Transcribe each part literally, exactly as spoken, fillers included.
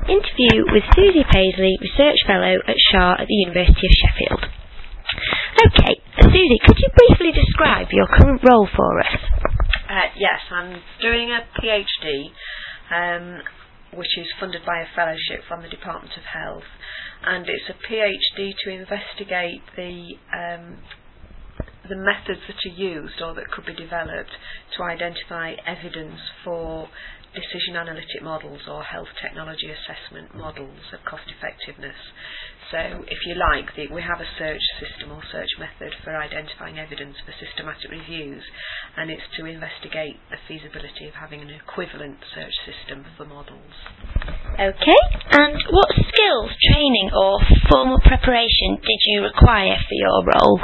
interview with Susie Paisley, Research Fellow at S H A R at the University of Sheffield. Okay, Susie, could you briefly describe your current role for us? Uh, yes, I'm doing a PhD, um, which is funded by a fellowship from the Department of Health, and it's a PhD to investigate the um, the methods that are used or that could be developed to identify evidence for decision analytic models or health technology assessment models of cost effectiveness. So if you like, the, we have a search system or search method for identifying evidence for systematic reviews, and it's to investigate the feasibility of having an equivalent search system for models. Okay, and what skills, training or formal preparation did you require for your role?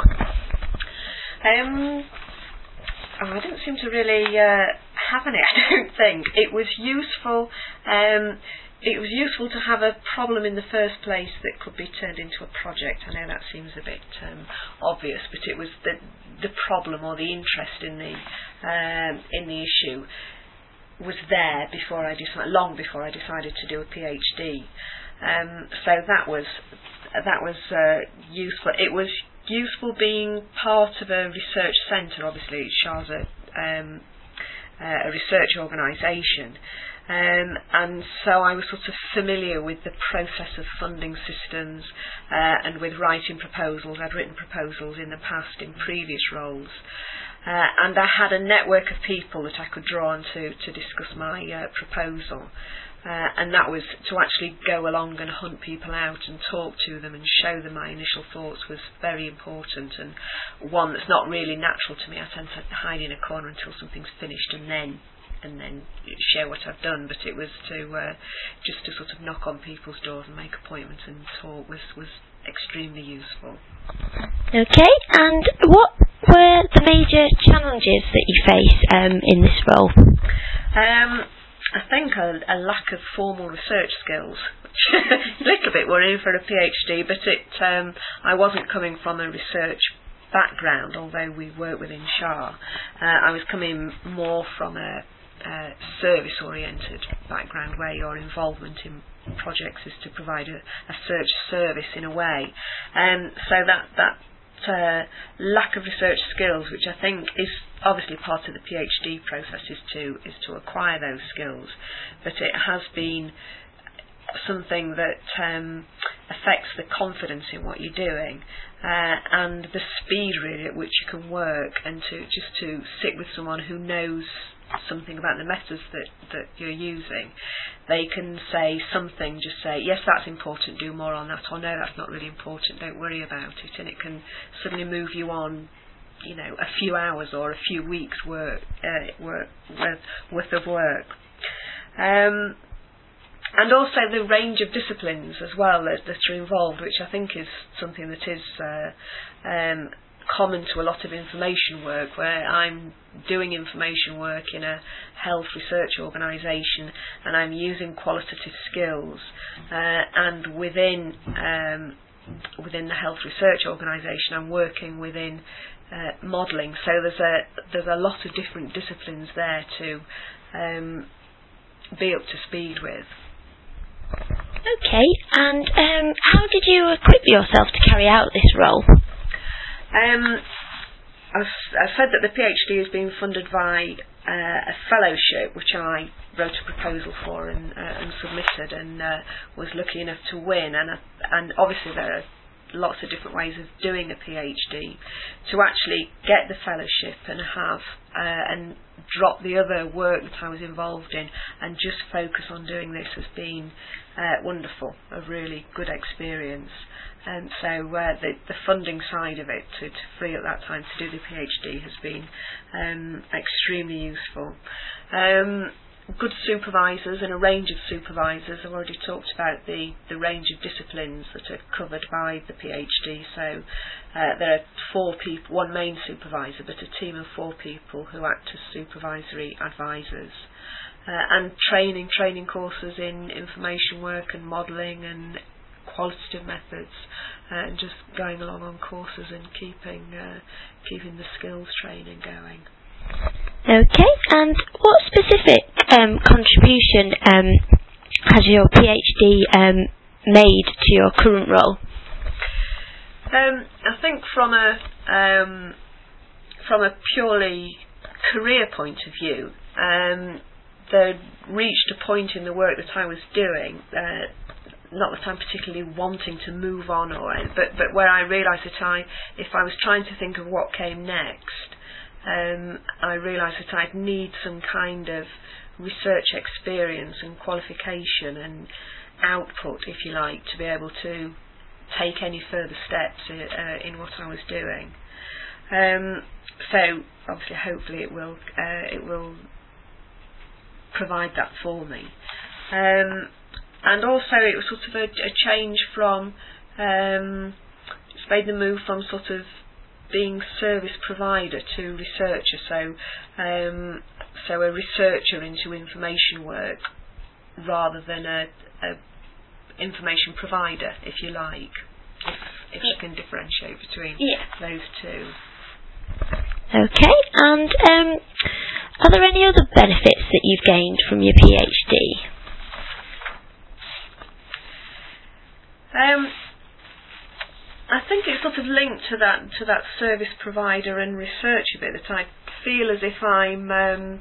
Um, oh, I didn't seem to really uh, have any, I don't think. It was useful um, it was useful to have a problem in the first place that could be turned into a project. I know that seems a bit um, obvious, but it was the the problem or the interest in the um, in the issue was there before I decided, long before I decided to do a PhD. Um, so that was that was uh, useful. It was useful being part of a research centre. Obviously, S H A R's a, um, uh, a research organisation, um, and so I was sort of familiar with the process of funding systems uh, and with writing proposals. I'd written proposals in the past in previous roles, uh, and I had a network of people that I could draw on to to discuss my uh, proposal. Uh, and that was to actually go along and hunt people out and talk to them and show them my initial thoughts was very important, and one that's not really natural to me. I tend to hide in a corner until something's finished and then and then share what I've done, but it was to uh, just to sort of knock on people's doors and make appointments and talk was, was extremely useful. Okay, and what were the major challenges that you face um, in this role? Um, I think a, a lack of formal research skills, which is a little bit worrying for a PhD, but it um, I wasn't coming from a research background, although we work within S H A R. Uh, I was coming more from a, a service-oriented background where your involvement in projects is to provide a, a search service in a way. Um, so that, that uh, lack of research skills, which I think is obviously part of the PhD process, is to is to acquire those skills, but it has been something that um, affects the confidence in what you're doing uh, and the speed really at which you can work, and to just to sit with someone who knows something about the methods that, that you're using. They can say something, just say, yes, that's important, do more on that, or no, that's not really important, don't worry about it, and it can suddenly move you on, you know, a few hours or a few weeks work, uh, work worth, worth of work. Um, and also the range of disciplines as well that, that are involved, which I think is something that is uh, um, common to a lot of information work, where I'm doing information work in a health research organisation and I'm using qualitative skills, uh, and within um, within the health research organisation I'm working within uh, modelling, so there's a there's a lot of different disciplines there to um, be up to speed with. Okay, and um, how did you equip yourself to carry out this role? Um, I've, I've said that the PhD is being funded by uh, a fellowship, which I wrote a proposal for and, uh, and submitted, and uh, was lucky enough to win. And uh, and obviously there are lots of different ways of doing a PhD. To actually get the fellowship and have uh, and drop the other work that I was involved in and just focus on doing this has been uh, wonderful, a really good experience. And so uh, the, the funding side of it, to, to free up that time to do the PhD, has been um, extremely useful. Um, good supervisors and a range of supervisors. I've already talked about the, the range of disciplines that are covered by the PhD. So uh, there are four people, one main supervisor, but a team of four people who act as supervisory advisors. Uh, and training, training courses in information work and modelling and qualitative methods, uh, and just going along on courses and keeping uh, keeping the skills training going. Okay, and what specific um, contribution um, has your PhD um, made to your current role? Um, I think from a um, from a purely career point of view, um, there reached a point in the work that I was doing, uh, not that I'm particularly wanting to move on, or but but where I realised that I, if I was trying to think of what came next, um, I realised that I'd need some kind of research experience and qualification and output, if you like, to be able to take any further steps uh, in what I was doing. Um, so obviously, hopefully, it will uh, it will provide that for me. Um, and also, it was sort of a, a change from um, it's made the move from sort of being service provider to researcher. So um, so a researcher into information work rather than a, a information provider, if you like, if, if you can differentiate between yeah. those two. Okay, and um, are there any other benefits that you've gained from your PhD? Um, I think it's sort of linked to that to that service provider and researcher bit, that I feel as if I'm um,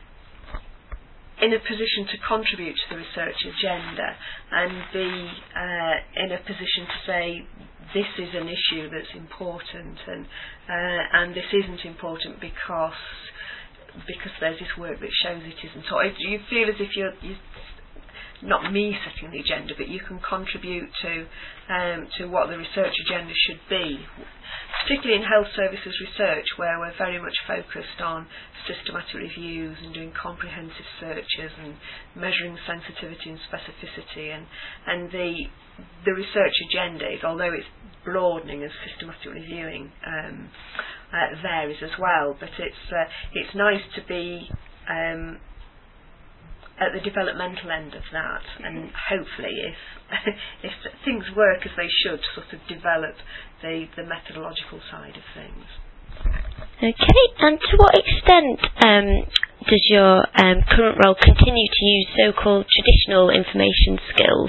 in a position to contribute to the research agenda and be uh, in a position to say this is an issue that's important, and uh, and this isn't important because because there's this work that shows it isn't. Or if you feel as if you're, you're not me setting the agenda, but you can contribute to um, to what the research agenda should be, particularly in health services research, where we're very much focused on systematic reviews and doing comprehensive searches and measuring sensitivity and specificity, and and the the research agenda is, although it's broadening as systematic reviewing um, uh, varies as well, but it's uh, it's nice to be um, at the developmental end of that, and hopefully, if if things work as they should, sort of develop the, the methodological side of things. Okay, and to what extent um, does your um, current role continue to use so-called traditional information skills?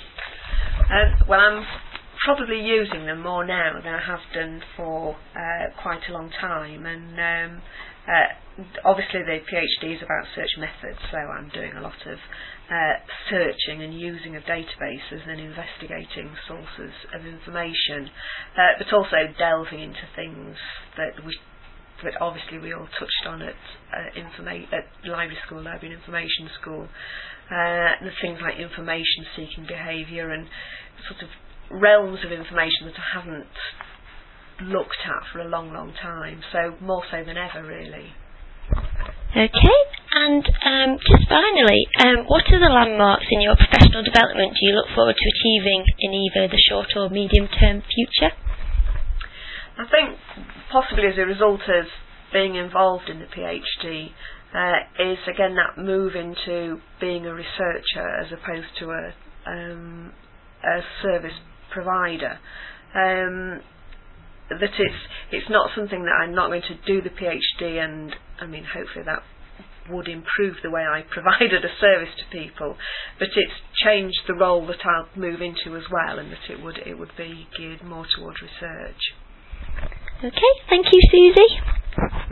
Um, well, I'm probably using them more now than I have done for uh, quite a long time, and um, uh, obviously the PhD is about search methods, so I'm doing a lot of uh, searching and using of databases and investigating sources of information, uh, but also delving into things that we that obviously we all touched on at uh, informa- at library school, library and information school, uh, the things like information seeking behaviour and sort of realms of information that I haven't looked at for a long, long time, so more so than ever, really. Okay, and um, just finally, um, what are the landmarks in your professional development do you look forward to achieving in either the short or medium-term future? I think possibly as a result of being involved in the PhD uh, is again that move into being a researcher as opposed to a um, a service provider. Um, that it's it's not something that I'm not going to do the PhD, and I mean hopefully that would improve the way I provided a service to people, but it's changed the role that I'll move into as well, and that it would it would be geared more towards research. Okay, thank you, Susie.